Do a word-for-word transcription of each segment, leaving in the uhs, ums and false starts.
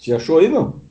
Você achou aí, não?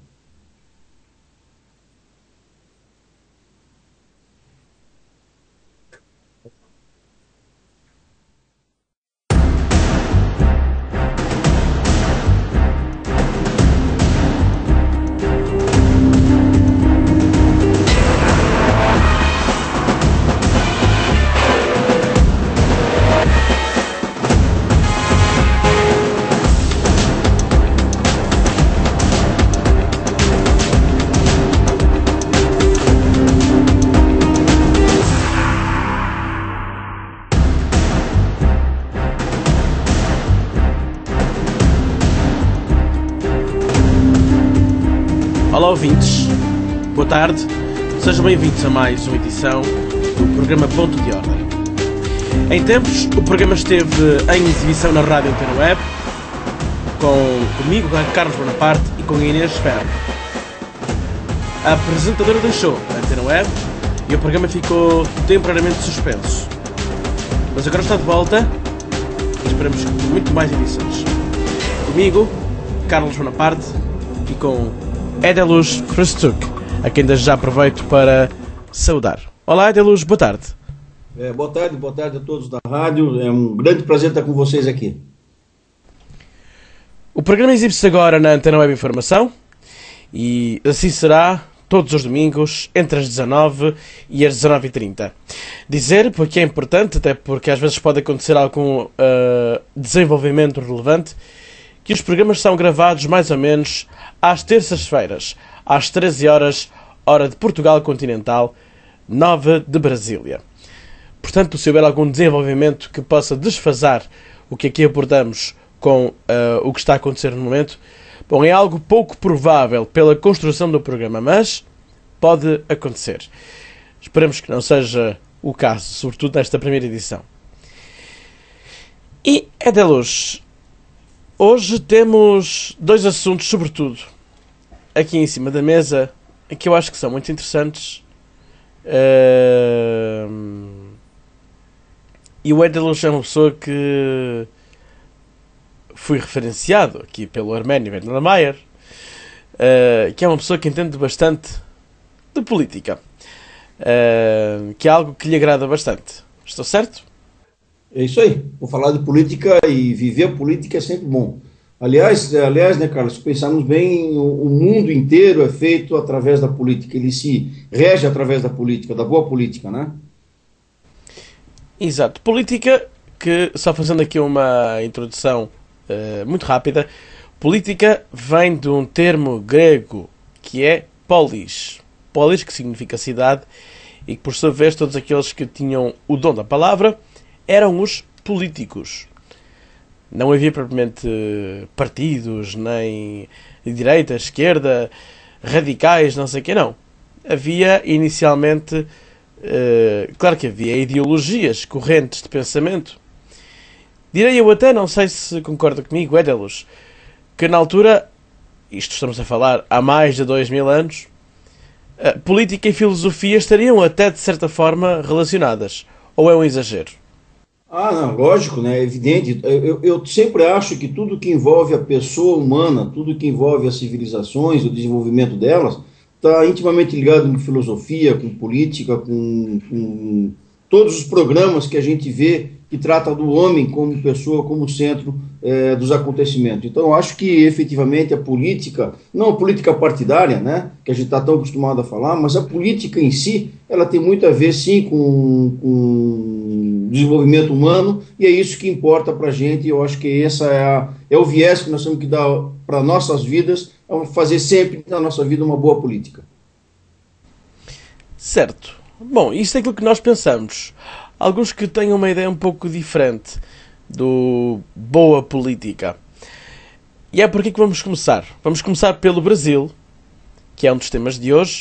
Olá ouvintes, boa tarde, sejam bem-vindos a mais uma edição do programa Ponto de Ordem. Em tempos, o programa esteve em exibição na Rádio Antena Web, com, comigo, Carlos Bonaparte, e com a Inês Ferro. A apresentadora deixou a Antena Web e o programa ficou temporariamente suspenso. Mas agora está de volta e esperamos que muito mais edições. Comigo, Carlos Bonaparte, e com Edeluz Krustuk, a quem desde já aproveito para saudar. Olá, Edeluz, boa tarde. É, boa tarde, boa tarde a todos da rádio. É um grande prazer estar com vocês aqui. O programa exibe-se agora na Antena Web Informação e assim será todos os domingos entre as dezanove e as dezanove e trinta. Dizer, porque é importante, até porque às vezes pode acontecer algum uh, desenvolvimento relevante, que os programas são gravados mais ou menos às terças-feiras, às treze horas, hora de Portugal continental, nove de Brasília. Portanto, se houver algum desenvolvimento que possa desfasar o que aqui abordamos com uh, o que está a acontecer no momento, bom, é algo pouco provável pela construção do programa, mas pode acontecer. Esperemos que não seja o caso, sobretudo nesta primeira edição. E, Edeluz, hoje temos dois assuntos, sobretudo, aqui em cima da mesa, que eu acho que são muito interessantes. Uh... E o Edeluz é uma pessoa que fui referenciado aqui pelo Arménio Vandermeyer, uh, que é uma pessoa que entende bastante de política, uh, que é algo que lhe agrada bastante. Estou certo? É isso aí. Vou falar de política e viver política é sempre bom. Aliás, aliás, né, Carlos, se pensarmos bem, o, o mundo inteiro é feito através da política. Ele se rege através da política, da boa política, né? Exato. Política, que, só fazendo aqui uma introdução uh, muito rápida, política vem de um termo grego que é polis. Polis, que significa cidade, e que por sua vez todos aqueles que tinham o dom da palavra eram os políticos. Não havia propriamente partidos, nem direita, esquerda, radicais, não sei o que, não. Havia inicialmente, uh, claro que havia ideologias, correntes de pensamento. Direi eu até, não sei se concorda comigo, Edeluz, que na altura, isto estamos a falar há mais de dois mil anos, uh, política e filosofia estariam até de certa forma relacionadas. Ou é um exagero? Ah, não, lógico, né? É evidente. Eu, eu, eu sempre acho que tudo que envolve a pessoa humana, tudo que envolve as civilizações, o desenvolvimento delas, está intimamente ligado com filosofia, com política, com, com todos os programas que a gente vê que tratam do homem como pessoa, como centro é, dos acontecimentos. Então, eu acho que efetivamente a política, não a política partidária, né, que a gente está tão acostumado a falar, mas a política em si, ela tem muito a ver, sim, com, com desenvolvimento humano, e é isso que importa para a gente. Eu acho que esse é, a, é o viés que nós temos que dar para nossas vidas, é fazer sempre na nossa vida uma boa política. Certo. Bom, isto é aquilo que nós pensamos. Alguns que têm uma ideia um pouco diferente do boa política. E é por aqui que vamos começar. Vamos começar pelo Brasil, que é um dos temas de hoje,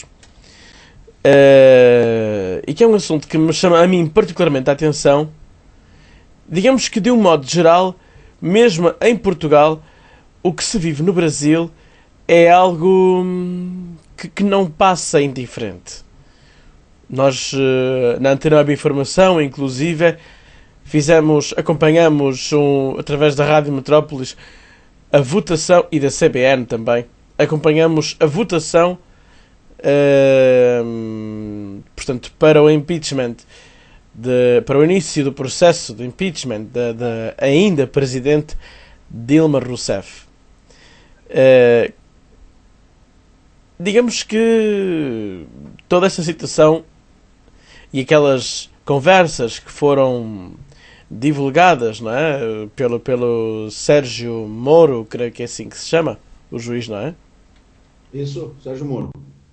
uh, e que é um assunto que me chama a mim particularmente a atenção. Digamos que, de um modo geral, mesmo em Portugal, o que se vive no Brasil é algo que, que não passa indiferente. Nós, na Antena Web Informação, inclusive, fizemos, acompanhamos, um, através da Rádio Metrópolis, a votação, e da C B N também, acompanhamos a votação uh, portanto, para o impeachment, de, para o início do processo de impeachment da, da ainda presidente Dilma Rousseff. Uh, digamos que toda esta situação e aquelas conversas que foram divulgadas, não é? Pelo, pelo Sérgio Moro, creio que é assim que se chama, o juiz, não é? Isso, Sérgio Moro.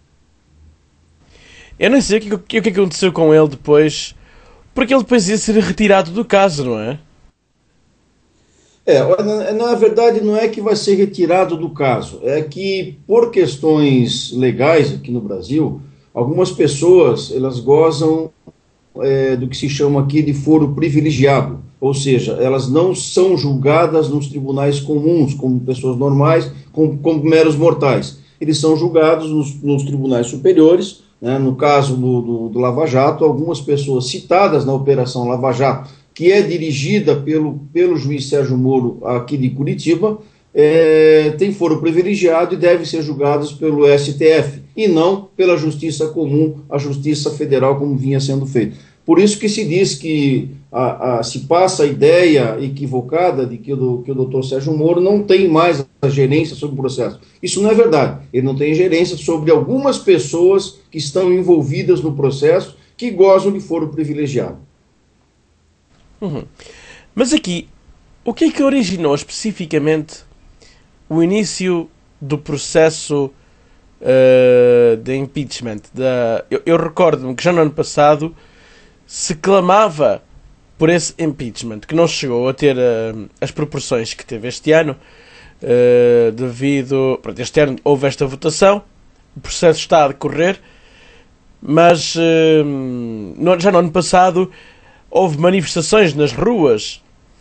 Eu não sei o que, o que aconteceu com ele depois, porque ele depois ia ser retirado do caso, não é? É, na, na verdade não é que vai ser retirado do caso, é que por questões legais aqui no Brasil, algumas pessoas, elas gozam é, do que se chama aqui de foro privilegiado, ou seja, elas não são julgadas nos tribunais comuns, como pessoas normais, como, como meros mortais. Eles são julgados nos, nos tribunais superiores, né, no caso do, do, do Lava Jato, algumas pessoas citadas na Operação Lava Jato, que é dirigida pelo, pelo juiz Sérgio Moro aqui de Curitiba, é, tem foro privilegiado e devem ser julgados pelo S T F, e não pela Justiça Comum, a Justiça Federal, como vinha sendo feito. Por isso que se diz que a, a, se passa a ideia equivocada de que o, que o doutor Sérgio Moro não tem mais a gerência sobre o processo. Isso não é verdade. Ele não tem gerência sobre algumas pessoas que estão envolvidas no processo que gozam de foro privilegiado. Uhum. Mas aqui, o que é que originou especificamente o início do processo uh, de impeachment? Da... Eu, eu recordo-me que já no ano passado se clamava por esse impeachment, que não chegou a ter uh, as proporções que teve este ano, uh, devido... Pronto, este ano houve esta votação, o processo está a decorrer, mas uh, no, já no ano passado houve manifestações nas ruas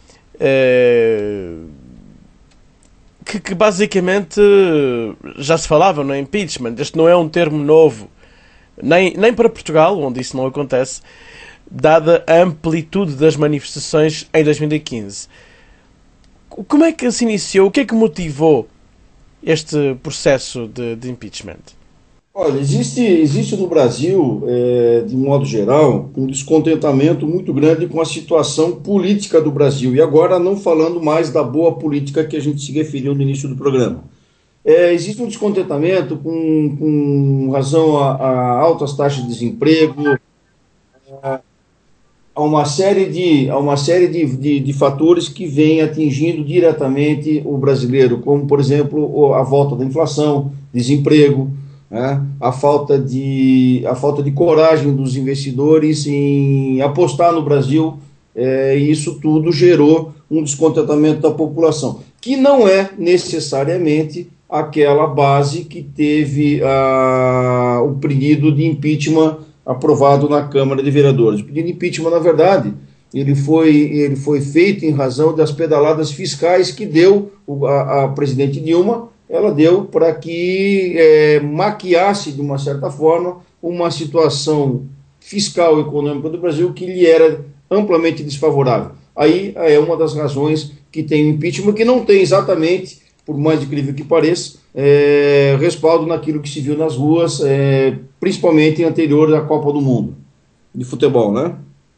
uh, que, que basicamente já se falava no impeachment. Este não é um termo novo, nem, nem para Portugal, onde isso não acontece, dada a amplitude das manifestações em dois mil e quinze. Como é que se iniciou? O que é que motivou este processo de, de impeachment? Olha, existe, existe no Brasil, é, de modo geral, um descontentamento muito grande com a situação política do Brasil. E agora não falando mais da boa política que a gente se referiu no início do programa. É, existe um descontentamento com, com razão a, a altas taxas de desemprego, a, a uma série de, a uma série de, de, de fatores que vêm atingindo diretamente o brasileiro, como, por exemplo, a volta da inflação, desemprego, né, a falta de, a falta de coragem dos investidores em apostar no Brasil, é, e isso tudo gerou um descontentamento da população, que não é necessariamente aquela base que teve a, o pedido de impeachment aprovado na Câmara de Vereadores. O pedido de impeachment, na verdade, ele foi, ele foi feito em razão das pedaladas fiscais que deu a, a presidente Dilma. Ela deu para que é, maquiasse, de uma certa forma, uma situação fiscal e econômica do Brasil que lhe era amplamente desfavorável. Aí é uma das razões que tem o impeachment, que não tem exatamente, por mais incrível que pareça, é, respaldo naquilo que se viu nas ruas, é, principalmente anterior à Copa do Mundo de futebol, né?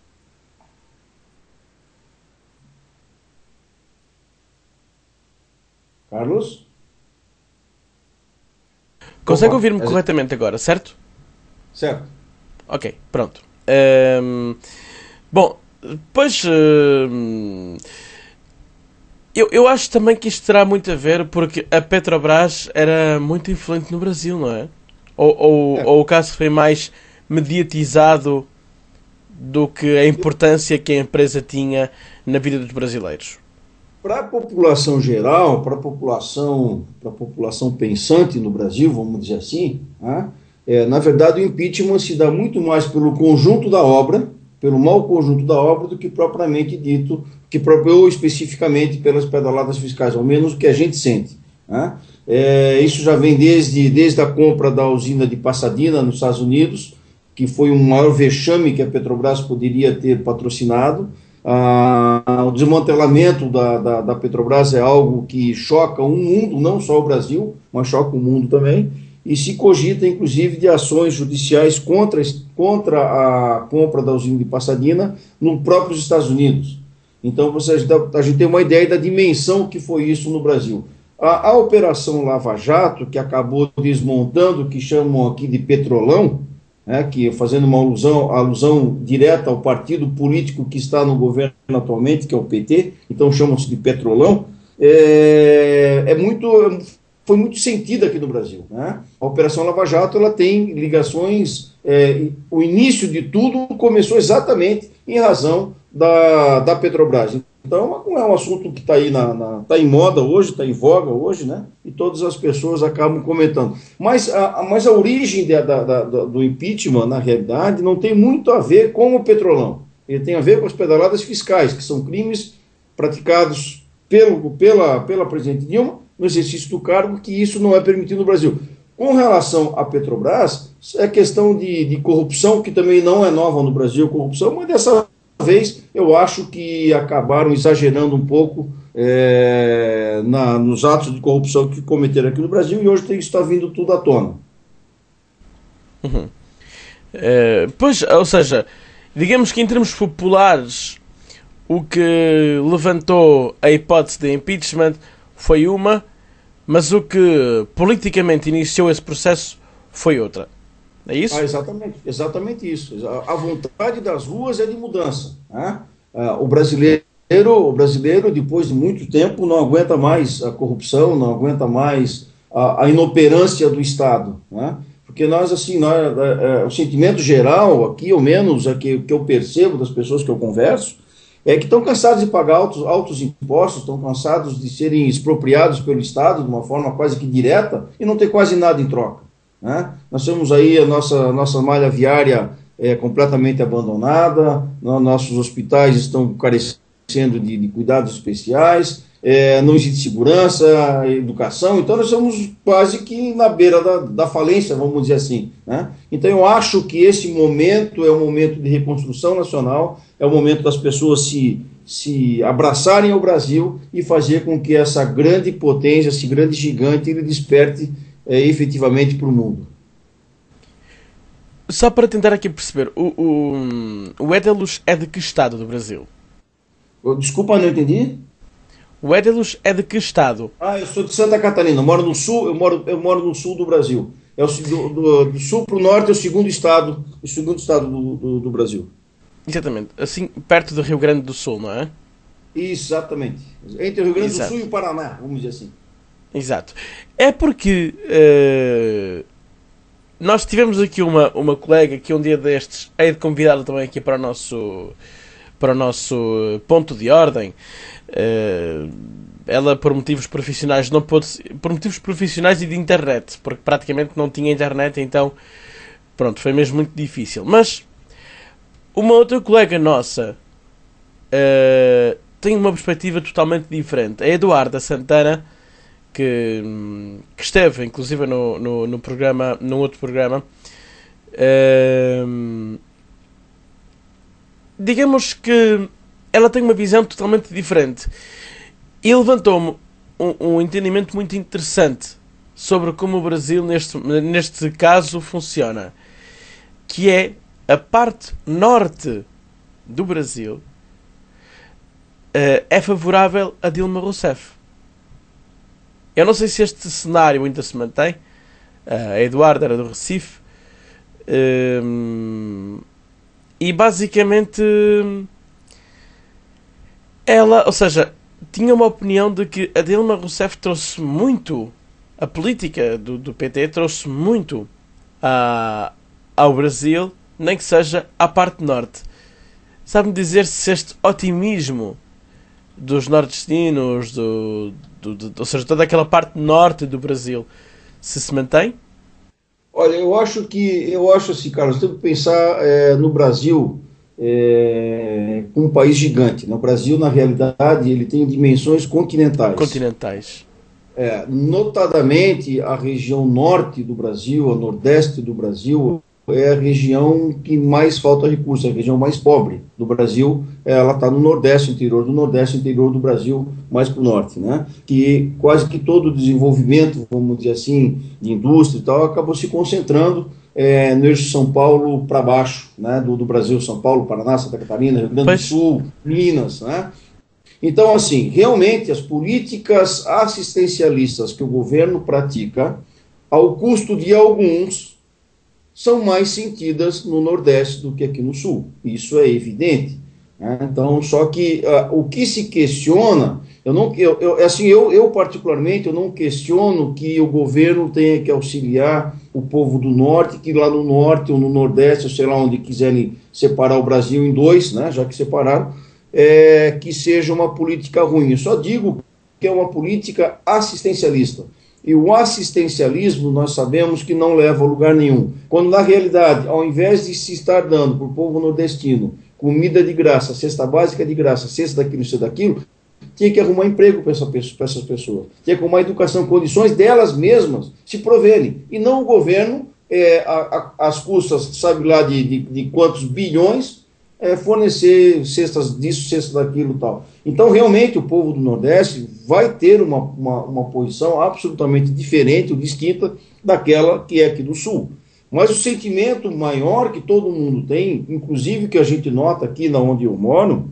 Carlos? Consegue Opa, ouvir-me é... corretamente agora, certo? Certo. Ok, pronto. Um, bom, depois... Um, eu, eu acho também que isto terá muito a ver porque a Petrobras era muito influente no Brasil, não é? Ou, ou, é. ou o caso foi mais mediatizado do que a importância que a empresa tinha na vida dos brasileiros? Para a população geral, para a população, para a população pensante no Brasil, vamos dizer assim, né, é, na verdade o impeachment se dá muito mais pelo conjunto da obra, pelo mau conjunto da obra, do que propriamente dito, que ou especificamente pelas pedaladas fiscais, ao menos o que a gente sente. Né? É, isso já vem desde, desde a compra da usina de Pasadena, nos Estados Unidos, que foi um maior vexame que a Petrobras poderia ter patrocinado. Ah, o desmantelamento da, da, da Petrobras é algo que choca o mundo, não só o Brasil, mas choca o mundo também, e se cogita, inclusive, de ações judiciais contra, contra a compra da usina de Pasadena nos próprios Estados Unidos. Então, você, a gente tem uma ideia da dimensão que foi isso no Brasil. A, a Operação Lava Jato, que acabou desmontando o que chamam aqui de Petrolão, né, que fazendo uma alusão, alusão direta ao partido político que está no governo atualmente, que é o P T, então chamam-se de Petrolão, é, é muito, foi muito sentida aqui no Brasil. Né? A Operação Lava Jato ela tem ligações, é, o início de tudo começou exatamente em razão da, da Petrobras. Então, é um assunto que está aí na, na, tá em moda hoje, está em voga hoje, né? E todas as pessoas acabam comentando. Mas a, mas a origem de, da, da, do impeachment, na realidade, não tem muito a ver com o Petrolão. Ele tem a ver com as pedaladas fiscais, que são crimes praticados pelo, pela, pela presidente Dilma, no exercício do cargo, que isso não é permitido no Brasil. Com relação à Petrobras, é questão de, de corrupção, que também não é nova no Brasil, corrupção, mas dessa vez eu acho que acabaram exagerando um pouco é, na, nos atos de corrupção que cometeram aqui no Brasil e hoje tem, está vindo tudo à tona. Uhum. É, pois, ou seja, digamos que em termos populares o que levantou a hipótese de impeachment foi uma, mas o que politicamente iniciou esse processo foi outra. É isso? Ah, exatamente, exatamente isso. A vontade das ruas é de mudança. Né? Ah, o brasileiro, o brasileiro, depois de muito tempo, não aguenta mais a corrupção, não aguenta mais a, a inoperância do Estado. Né? Porque nós, assim, nós, é, é, o sentimento geral, aqui, ao menos, é que, que eu percebo das pessoas que eu converso, é que estão cansados de pagar altos, altos impostos, estão cansados de serem expropriados pelo Estado de uma forma quase que direta e não ter quase nada em troca. Né? Nós temos aí a nossa, nossa malha viária é, completamente abandonada, no, nossos hospitais estão carecendo de, de cuidados especiais, é, não existe segurança, educação, então nós estamos quase que na beira da, da falência, vamos dizer assim. Né? Então eu acho que esse momento é um momento de reconstrução nacional, é o momento das pessoas se, se abraçarem ao Brasil e fazer com que essa grande potência, esse grande gigante, ele desperte É, efetivamente para o mundo. Só para tentar aqui perceber, o, o, o Édelos é de que estado do Brasil? Desculpa, não entendi. O Édelos é de que estado? Ah, eu sou de Santa Catarina, eu moro no sul, eu moro, eu moro no sul do Brasil. É o, do, do, do sul para o norte é o segundo estado, o segundo estado do, do, do Brasil. Exatamente, assim perto do Rio Grande do Sul, não é? Exatamente. Entre o Rio Grande Exato. do Sul e o Paraná, vamos dizer assim. Exato. É porque uh, nós tivemos aqui uma, uma colega que um dia destes hei de convidá-la também aqui para o nosso, para o nosso ponto de ordem. Uh, ela, por motivos profissionais, não pôde, por motivos profissionais e de internet, porque praticamente não tinha internet, então pronto, foi mesmo muito difícil. Mas uma outra colega nossa uh, tem uma perspectiva totalmente diferente. A Eduarda Santana, Que, que esteve inclusive no, no, no programa, num outro programa, uh, digamos que ela tem uma visão totalmente diferente e levantou-me um, um entendimento muito interessante sobre como o Brasil neste, neste caso funciona, que é a parte norte do Brasil uh, é favorável a Dilma Rousseff. Eu não sei se este cenário ainda se mantém. A Eduarda era do Recife. Um, e basicamente ela, ou seja, tinha uma opinião de que a Dilma Rousseff trouxe muito, a política do, do P T trouxe muito a, ao Brasil, nem que seja à parte norte. Sabe-me dizer se este otimismo dos nordestinos, do, do, do, ou seja, toda aquela parte norte do Brasil, se se mantém? Olha, eu acho que, eu acho assim, Carlos, temos que pensar é, no Brasil é, como um país gigante. No Brasil, na realidade, ele tem dimensões continentais. Continentais. É, notadamente, a região norte do Brasil, a nordeste do Brasil, é a região que mais falta recursos, é a região mais pobre do Brasil. Ela está no Nordeste, interior do Nordeste, interior do Brasil, mais para o Norte, né? Que quase que todo o desenvolvimento, vamos dizer assim, de indústria e tal, acabou se concentrando é, no eixo de São Paulo para baixo, né? Do, do Brasil, São Paulo, Paraná, Santa Catarina, Rio Grande do Sul, Minas, né? Então, assim, realmente as políticas assistencialistas que o governo pratica, ao custo de alguns, são mais sentidas no Nordeste do que aqui no Sul. Isso é evidente, né? Então, só que uh, o que se questiona, eu não, eu, eu, assim, eu, eu particularmente, eu não questiono que o governo tenha que auxiliar o povo do Norte, que lá no Norte ou no Nordeste, ou sei lá onde quiserem separar o Brasil em dois, né, já que separaram, é, que seja uma política ruim. Eu só digo que é uma política assistencialista. E o assistencialismo, nós sabemos que não leva a lugar nenhum. Quando, na realidade, ao invés de se estar dando para o povo nordestino comida de graça, cesta básica de graça, cesta daquilo, cesta daquilo, tinha que arrumar emprego para essa, essas pessoas. Tinha que arrumar educação, condições delas mesmas se proverem. E não o governo, é, a, a, as custas, sabe lá de, de, de quantos bilhões, é, fornecer cestas disso, cestas daquilo e tal. Então, realmente, o povo do Nordeste vai ter uma, uma, uma posição absolutamente diferente ou distinta daquela que é aqui do Sul. Mas o sentimento maior que todo mundo tem, inclusive que a gente nota aqui na onde eu moro,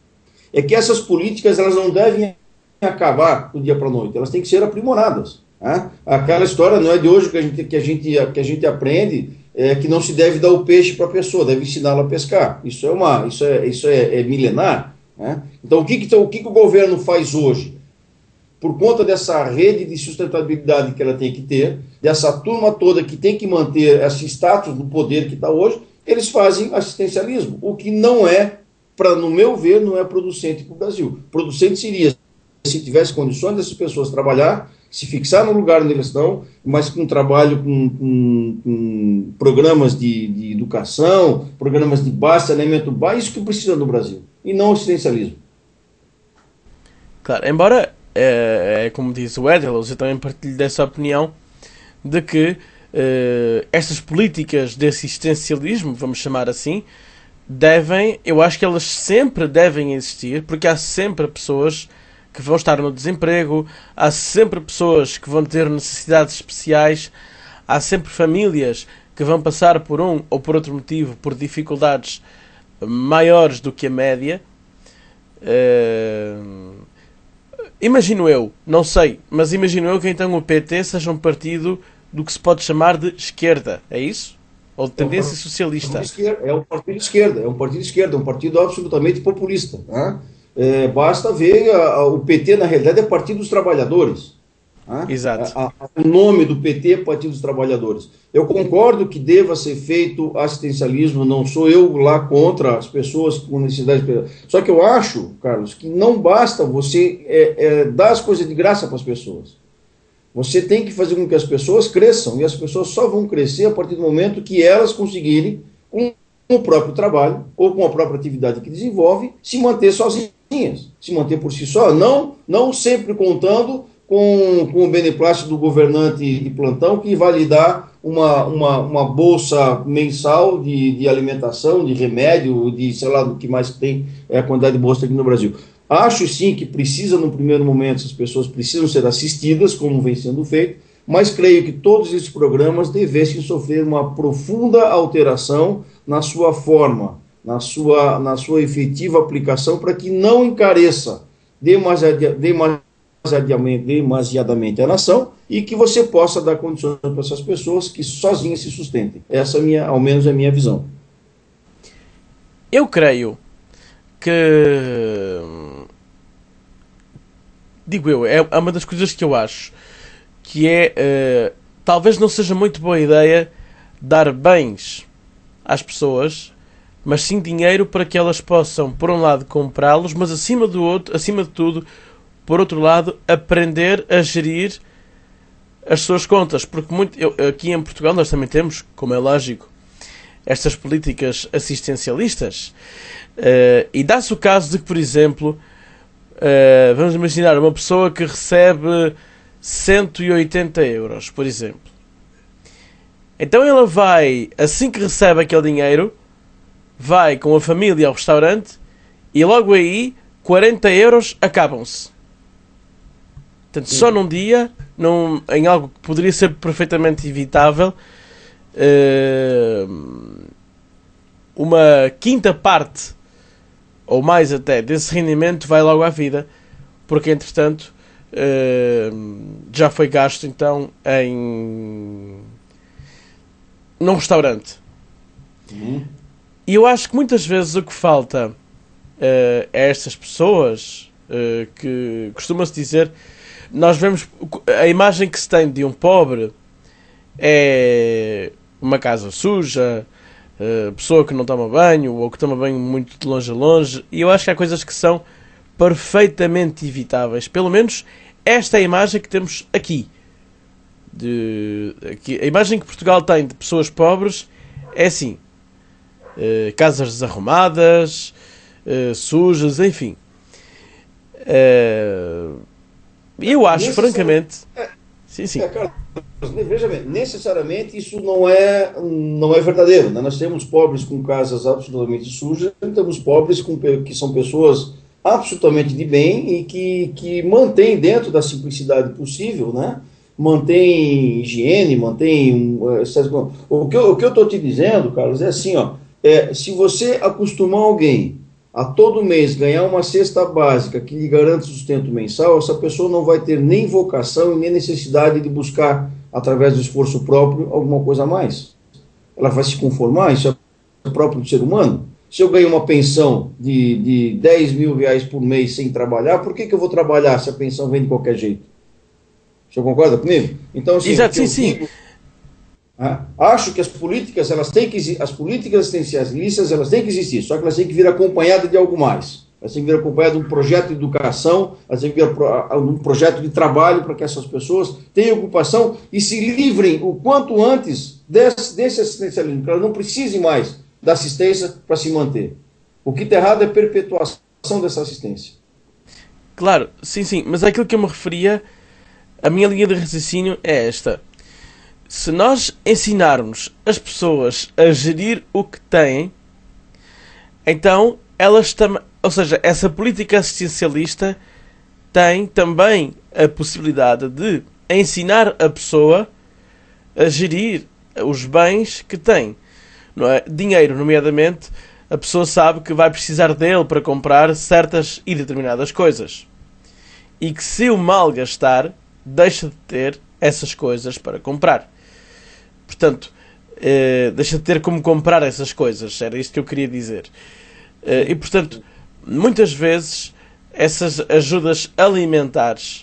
é que essas políticas elas não devem acabar do dia para a noite, elas têm que ser aprimoradas. Né? Aquela história não é de hoje que a gente, que a gente, que a gente aprende é, que não se deve dar o peixe para a pessoa, deve ensiná-la a pescar. Isso é, uma, isso é, isso é, é milenar. Né? Então, o, que, que, o que, que o governo faz hoje? Por conta dessa rede de sustentabilidade que ela tem que ter, dessa turma toda que tem que manter esse status do poder que está hoje, eles fazem assistencialismo, o que não é, pra, no meu ver, não é producente para o Brasil. Producente seria se tivesse condições dessas pessoas trabalhar, se fixar no lugar onde eles estão, mas com trabalho, com, com, com programas de, de educação, programas de base, saneamento básico, isso que precisa no Brasil, e não assistencialismo. Claro, embora, é, é como diz o Edel, eu também partilho dessa opinião, de que é, estas políticas de assistencialismo, vamos chamar assim, devem, eu acho que elas sempre devem existir, porque há sempre pessoas que vão estar no desemprego, há sempre pessoas que vão ter necessidades especiais, há sempre famílias que vão passar por um ou por outro motivo por dificuldades maiores do que a média. Uh, imagino eu, não sei, mas imagino eu que então o P T seja um partido do que se pode chamar de esquerda, é isso? Ou de tendência socialista? É um partido de esquerda, é um partido de esquerda, é um partido absolutamente populista, né? É, basta ver, a, a, o P T na realidade é Partido dos Trabalhadores. Né? Exato. A, a, o nome do P T é Partido dos Trabalhadores. Eu concordo que deva ser feito assistencialismo, não sou eu lá contra as pessoas com necessidade. Só que eu acho, Carlos, que não basta você é, é, dar as coisas de graça para as pessoas. Você tem que fazer com que as pessoas cresçam, e as pessoas só vão crescer a partir do momento que elas conseguirem, com o próprio trabalho, ou com a própria atividade que desenvolve, se manter sozinhas, se manter por si só, não, não sempre contando com, com o beneplácito do governante de plantão que vai lhe dar uma, uma, uma bolsa mensal de, de alimentação, de remédio, de sei lá do que mais tem é, a quantidade de bolsa aqui no Brasil. Acho sim que precisa, no primeiro momento, essas pessoas precisam ser assistidas, como vem sendo feito, mas creio que todos esses programas devessem sofrer uma profunda alteração na sua forma, na sua, na sua efetiva aplicação, para que não encareça demasiadamente, demasiadamente, demasiadamente a nação e que você possa dar condições para essas pessoas que sozinhas se sustentem. Essa, é minha, ao menos, é a minha visão. Eu creio que... Digo eu, é uma das coisas que eu acho que é, uh, talvez não seja muito boa ideia dar bens às pessoas, mas sim dinheiro para que elas possam, por um lado, comprá-los, mas acima, do outro, acima de tudo, por outro lado, aprender a gerir as suas contas. Porque muito, eu, aqui em Portugal nós também temos, como é lógico, estas políticas assistencialistas. Uh, e dá-se o caso de que, por exemplo, uh, vamos imaginar uma pessoa que recebe cento e oitenta euros, por exemplo. Então ela vai, assim que recebe aquele dinheiro, vai com a família ao restaurante e logo aí quarenta euros acabam-se. Portanto, só num dia, num, em algo que poderia ser perfeitamente evitável, uh, uma quinta parte, ou mais até, desse rendimento vai logo à vida, porque entretanto uh, já foi gasto então em num restaurante. Uhum. E eu acho que muitas vezes o que falta uh, a estas pessoas, uh, que costuma-se dizer, nós vemos a imagem que se tem de um pobre é uma casa suja, uh, pessoa que não toma banho, ou que toma banho muito de longe a longe, e eu acho que há coisas que são perfeitamente evitáveis. Pelo menos esta é a imagem que temos aqui. De, aqui a imagem que Portugal tem de pessoas pobres é assim: uh, casas desarrumadas, uh, sujas, enfim. Uh, eu acho, francamente, sim, sim. É, cara, veja bem, necessariamente isso não é, não é verdadeiro, né? Nós temos pobres com casas absolutamente sujas, temos pobres com, que são pessoas absolutamente de bem e que, que mantêm dentro da simplicidade possível, né? Mantém higiene, mantém... O que eu estou te dizendo, Carlos, é assim, ó, é, se você acostumar alguém a todo mês ganhar uma cesta básica que lhe garante sustento mensal, essa pessoa não vai ter nem vocação e nem necessidade de buscar, através do esforço próprio, alguma coisa a mais. Ela vai se conformar, isso é próprio do ser humano. Se eu ganho uma pensão de, de dez mil reais por mês sem trabalhar, por que, que eu vou trabalhar se a pensão vem de qualquer jeito? O senhor concorda comigo? Então, assim, exato, sim, sim. Digo, ah, acho que as políticas, elas têm que as políticas assistencialistas, elas têm que existir, só que elas têm que vir acompanhadas de algo mais. Elas têm que vir acompanhadas de um projeto de educação, elas têm que vir um projeto de trabalho para que essas pessoas tenham ocupação e se livrem o quanto antes desse, desse assistencialismo, que elas não precisem mais da assistência para se manter. O que está errado é a perpetuação dessa assistência. Claro, sim, sim, mas aquilo que eu me referia, a minha linha de raciocínio é esta: se nós ensinarmos as pessoas a gerir o que têm, então elas também, ou seja, essa política assistencialista tem também a possibilidade de ensinar a pessoa a gerir os bens que tem, não é? Dinheiro, nomeadamente, a pessoa sabe que vai precisar dele para comprar certas e determinadas coisas, e que se o malgastar, deixa de ter essas coisas para comprar. Portanto, eh, deixa de ter como comprar essas coisas. Era isto que eu queria dizer. Eh, e, portanto, muitas vezes, essas ajudas alimentares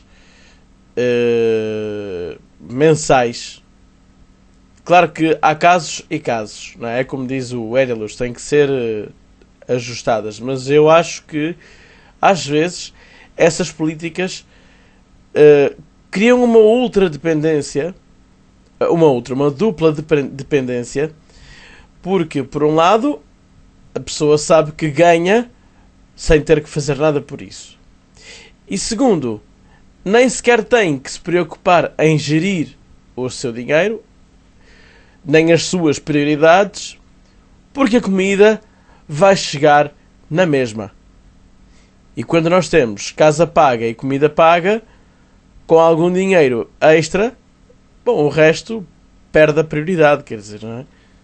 eh, mensais, claro que há casos e casos, não é? É como diz o Edilus, têm que ser eh, ajustadas. Mas eu acho que, às vezes, essas políticas eh, criam uma ultra dependência, uma outra, uma dupla dependência, porque, por um lado, a pessoa sabe que ganha sem ter que fazer nada por isso. E segundo, nem sequer tem que se preocupar em gerir o seu dinheiro, nem as suas prioridades, porque a comida vai chegar na mesma. E quando nós temos casa paga e comida paga, com algum dinheiro extra, bom, o resto perde a prioridade, quer dizer, não é?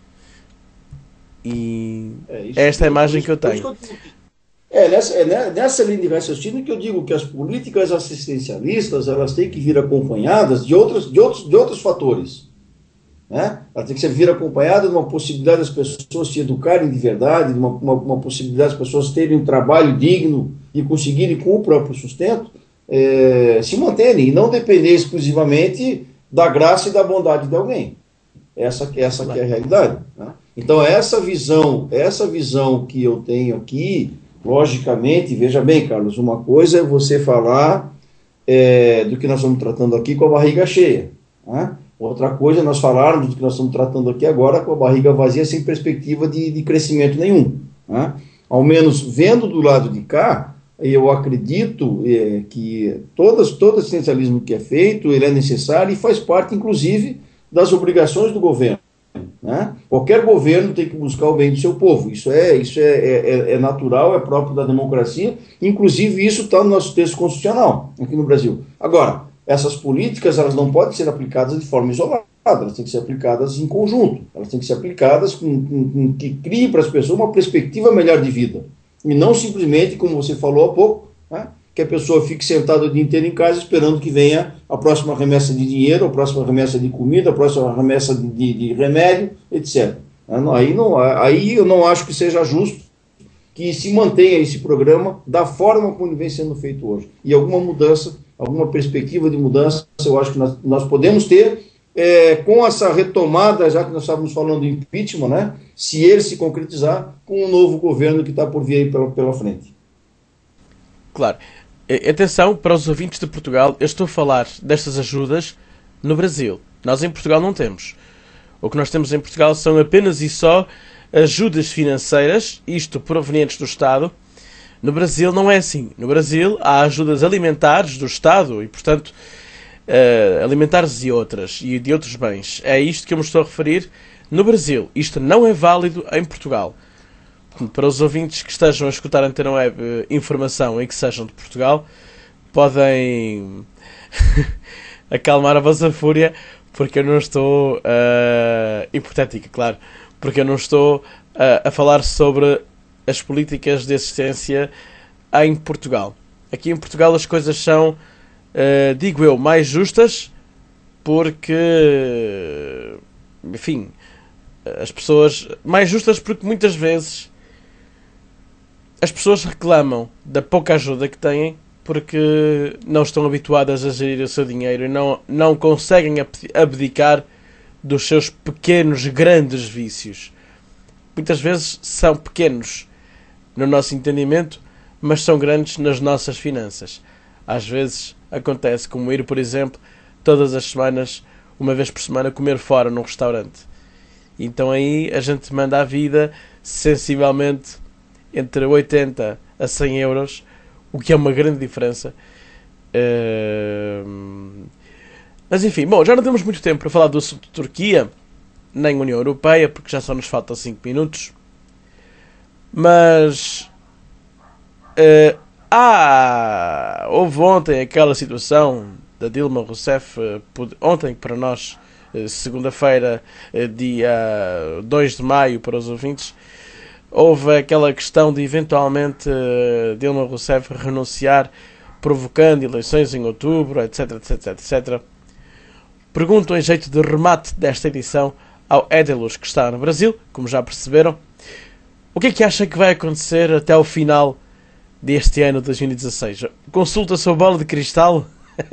E é esta é a imagem que eu tenho. É nessa, é nessa linha de raciocínio que eu digo que as políticas assistencialistas, elas têm que vir acompanhadas de outros, de outros, de outros fatores, né? Elas têm que vir acompanhadas de uma possibilidade das pessoas se educarem de verdade, de uma, uma, uma possibilidade das pessoas terem um trabalho digno e conseguirem com o próprio sustento é, se manterem e não depender exclusivamente da graça e da bondade de alguém. Essa, essa que é a realidade, né? Então essa visão, essa visão que eu tenho aqui, logicamente, veja bem, Carlos, uma coisa é você falar é, do que nós estamos tratando aqui com a barriga cheia, né? Outra coisa é nós falarmos do que nós estamos tratando aqui agora com a barriga vazia, sem perspectiva de, de crescimento nenhum, né? Ao menos vendo do lado de cá, eu acredito é, que todas, todo assistencialismo que é feito, ele é necessário e faz parte, inclusive, das obrigações do governo. né? Qualquer governo tem que buscar o bem do seu povo. Isso é, isso é, é, é natural, é próprio da democracia. Inclusive, isso está no nosso texto constitucional aqui no Brasil. Agora, essas políticas elas não podem ser aplicadas de forma isolada. Elas têm que ser aplicadas em conjunto. Elas têm que ser aplicadas com, com, com que crie para as pessoas uma perspectiva melhor de vida. E não simplesmente, como você falou há pouco, né, que a pessoa fique sentada o dia inteiro em casa esperando que venha a próxima remessa de dinheiro, a próxima remessa de comida, a próxima remessa de, de, de remédio, etcétera. Aí, não, aí eu não acho que seja justo que se mantenha esse programa da forma como ele vem sendo feito hoje. E alguma mudança, alguma perspectiva de mudança, eu acho que nós, nós podemos ter, é, com essa retomada, já que nós estávamos falando do impeachment, né, se ele se concretizar, com um novo governo que está por vir aí pela, pela frente. Claro. Atenção para os ouvintes de Portugal, eu estou a falar destas ajudas no Brasil. Nós em Portugal não temos. O que nós temos em Portugal são apenas e só ajudas financeiras, isto provenientes do Estado. No Brasil não é assim. No Brasil há ajudas alimentares do Estado e, portanto, uh, alimentares e outras, e de outros bens. É isto que eu me estou a referir no Brasil. Isto não é válido em Portugal. Para os ouvintes que estejam a escutar a Antena Web informação e que sejam de Portugal, podem acalmar a vossa fúria, porque eu não estou, uh, hipotética, claro, porque eu não estou uh, a falar sobre as políticas de assistência em Portugal. Aqui em Portugal as coisas são, uh, digo eu, mais justas, porque, enfim, as pessoas, mais justas porque muitas vezes as pessoas reclamam da pouca ajuda que têm porque não estão habituadas a gerir o seu dinheiro e não, não conseguem abdicar dos seus pequenos, grandes vícios. Muitas vezes são pequenos no nosso entendimento, mas são grandes nas nossas finanças. Às vezes acontece como ir, por exemplo, todas as semanas, uma vez por semana, comer fora num restaurante. Então aí a gente manda a vida sensivelmente entre oitenta a cem euros, o que é uma grande diferença. Uh... Mas enfim, bom, já não temos muito tempo para falar do assunto de Turquia, nem União Europeia, porque já só nos faltam cinco minutos. Mas... Uh... Ah! Houve ontem aquela situação da Dilma Rousseff, uh, ontem para nós, uh, segunda-feira, uh, dia dois de maio para os ouvintes, houve aquela questão de eventualmente uh, Dilma Rousseff renunciar, provocando eleições em outubro, etc, etc, etcétera. Pergunto em jeito de remate desta edição ao Édelos, que está no Brasil, como já perceberam, o que é que acha que vai acontecer até ao final deste ano de dois mil e dezasseis? Consulta a sua bola de cristal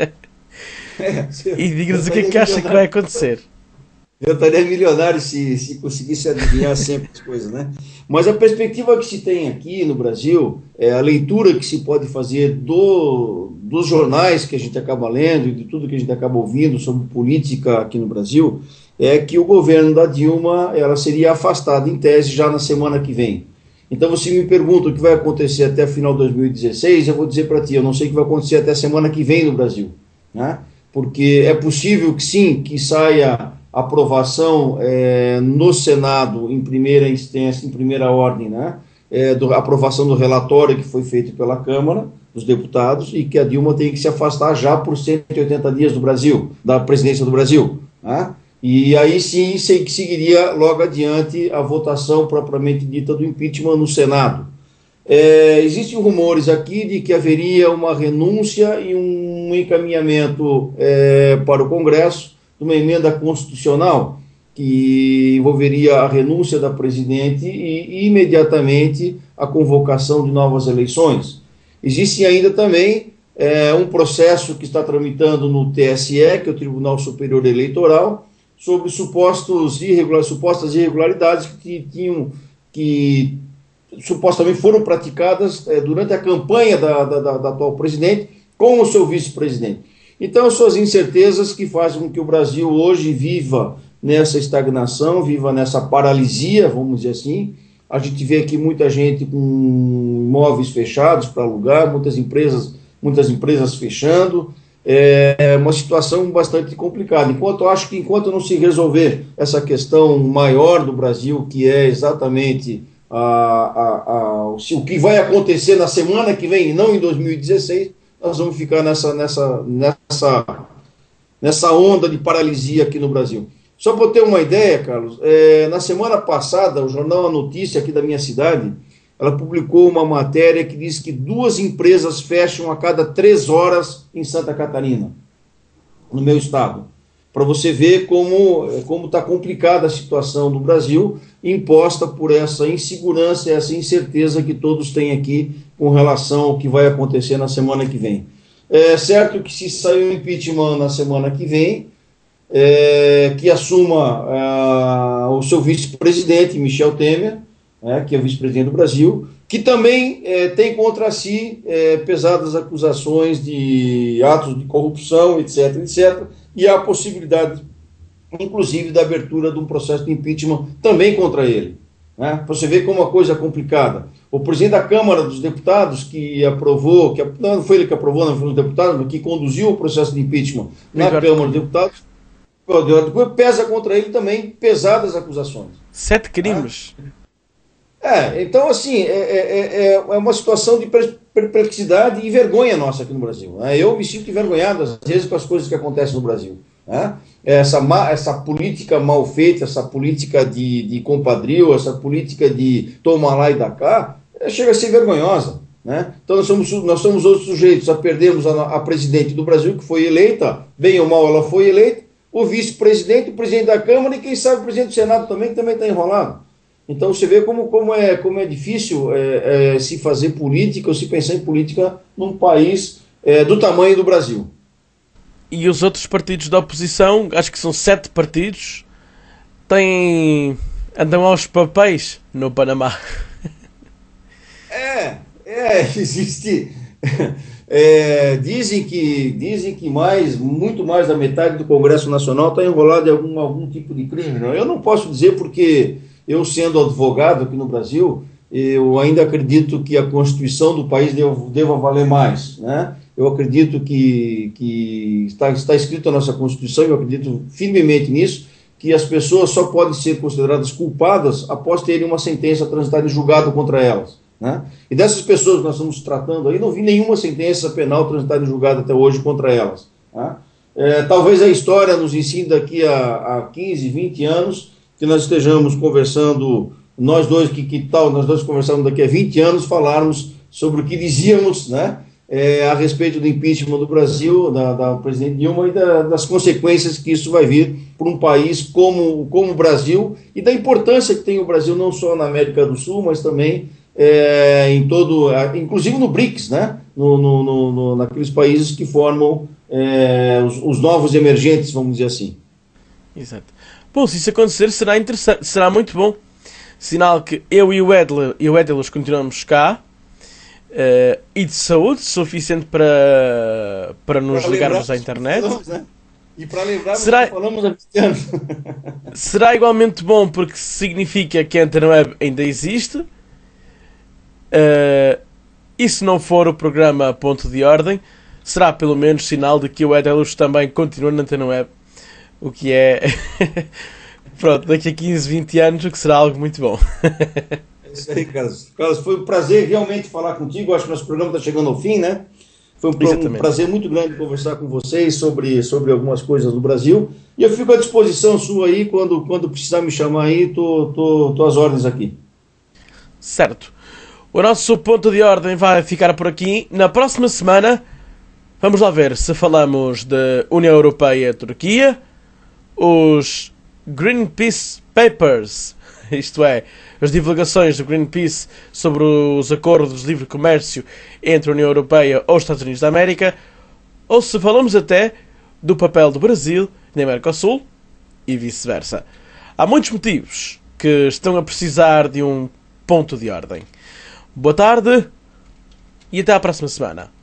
e diga-nos o que é que acha que vai acontecer. Eu estaria milionário se, se conseguisse adivinhar sempre as coisas, né? Mas a perspectiva que se tem aqui no Brasil, é a leitura que se pode fazer do, dos jornais que a gente acaba lendo e de tudo que a gente acaba ouvindo sobre política aqui no Brasil, é que o governo da Dilma ela seria afastada em tese já na semana que vem. Então você me pergunta o que vai acontecer até o final de dois mil e dezesseis, eu vou dizer para ti, eu não sei o que vai acontecer até a semana que vem no Brasil, né? Porque é possível que sim, que saia aprovação é, no Senado em primeira instância, em primeira ordem, né? É, do, aprovação do relatório que foi feito pela Câmara dos Deputados e que a Dilma tem que se afastar já por cento e oitenta dias do Brasil, da presidência do Brasil, né? E aí sim sei que seguiria logo adiante a votação propriamente dita do impeachment no Senado. É, existem rumores aqui de que haveria uma renúncia e um encaminhamento é, para o Congresso de uma emenda constitucional que envolveria a renúncia da presidente e imediatamente a convocação de novas eleições. Existe ainda também é, um processo que está tramitando no T S E, que é o Tribunal Superior Eleitoral, sobre supostos irregular, supostas irregularidades que tinham que supostamente foram praticadas é, durante a campanha da, da, da, da atual presidente com o seu vice-presidente. Então, são as incertezas que fazem com que o Brasil hoje viva nessa estagnação, viva nessa paralisia, vamos dizer assim. A gente vê aqui muita gente com imóveis fechados para alugar, muitas empresas, muitas empresas fechando, é uma situação bastante complicada. Enquanto eu acho que enquanto não se resolver essa questão maior do Brasil, que é exatamente a, a, a, o que vai acontecer na semana que vem, e não em dois mil e dezesseis, nós vamos ficar nessa, nessa, nessa, nessa onda de paralisia aqui no Brasil. Só para ter uma ideia, Carlos, é, na semana passada, o jornal A Notícia aqui da minha cidade, ela publicou uma matéria que diz que duas empresas fecham a cada três horas em Santa Catarina, no meu estado. Para você ver como como está complicada a situação do Brasil, imposta por essa insegurança, essa incerteza que todos têm aqui com relação ao que vai acontecer na semana que vem. É certo que se sair o impeachment na semana que vem, é, que assuma é, o seu vice-presidente, Michel Temer, É, que é o vice-presidente do Brasil, que também é, tem contra si é, pesadas acusações de atos de corrupção, etc, etcétera, e há a possibilidade, inclusive, da abertura de um processo de impeachment também contra ele. Né? Você vê como uma coisa complicada. O presidente da Câmara dos Deputados, que aprovou, que, não foi ele que aprovou, não foi os deputados, mas que conduziu o processo de impeachment na Ricardo. Câmara dos Deputados, pesa contra ele também pesadas acusações. Sete crimes. Né? É, então assim, é, é, é uma situação de perplexidade e vergonha nossa aqui no Brasil. Né? Eu me sinto envergonhado às vezes com as coisas que acontecem no Brasil. Né? Essa, essa política mal feita, essa política de, de compadrio, essa política de toma lá e dá cá, chega a ser vergonhosa. Né? Então nós somos, nós somos outros sujeitos a perdermos a, a presidente do Brasil, que foi eleita, bem ou mal ela foi eleita, o vice-presidente, o presidente da Câmara e quem sabe o presidente do Senado também, que também está enrolado. Então você vê como, como, é, como é difícil é, é, se fazer política ou se pensar em política num país é, do tamanho do Brasil. E os outros partidos da oposição, acho que são sete partidos, têm, andam aos papéis no Panamá. É, é, existe... É, dizem que, dizem que mais, muito mais da metade do Congresso Nacional está enrolado em algum, algum tipo de crime. Não? Eu não posso dizer porque... Eu, sendo advogado aqui no Brasil, eu ainda acredito que a Constituição do país deva, deva valer mais. Né? Eu acredito que, que está, está escrito na nossa Constituição, eu acredito firmemente nisso, que as pessoas só podem ser consideradas culpadas após terem uma sentença transitada em julgado contra elas. Né? E dessas pessoas que nós estamos tratando aí, não vi nenhuma sentença penal transitada em julgado até hoje contra elas. Né? É, talvez a história nos ensine daqui a, a quinze, vinte anos que nós estejamos conversando, nós dois, que, que tal, nós dois conversamos daqui a vinte anos, falarmos sobre o que dizíamos, né, é, a respeito do impeachment do Brasil, da, da presidente Dilma e da, das consequências que isso vai vir para um país como, como o Brasil e da importância que tem o Brasil não só na América do Sul, mas também é, em todo, inclusive no BRICS, né, no, no, no, no, naqueles países que formam é, os, os novos emergentes, vamos dizer assim. Exato. Bom, se isso acontecer, será interessante, será muito bom. Sinal que eu e o Edler, e o Edler continuamos cá, uh, e de saúde, suficiente para, para nos para ligarmos à internet. Falamos, né? E para lembrarmos será, que falamos há vinte anos. Será igualmente bom porque significa que a Antena Web ainda existe. Uh, e se não for o programa Ponto de Ordem, será pelo menos sinal de que o Edler também continua na Antena Web. O que é, pronto, daqui a quinze, vinte anos, o que será algo muito bom. É isso aí, Carlos. Carlos, foi um prazer realmente falar contigo. Acho que nosso programa está chegando ao fim, né? Foi um, um prazer muito grande conversar com vocês sobre, sobre algumas coisas do Brasil. E eu fico à disposição sua aí, quando, quando precisar me chamar aí, tô, tô, tô às ordens aqui. Certo. O nosso Ponto de Ordem vai ficar por aqui. Na próxima semana, vamos lá ver se falamos de União Europeia e Turquia, os Greenpeace Papers, isto é, as divulgações do Greenpeace sobre os acordos de livre comércio entre a União Europeia ou os Estados Unidos da América, ou se falamos até do papel do Brasil na Mercosul e vice-versa. Há muitos motivos que estão a precisar de um ponto de ordem. Boa tarde e até à próxima semana.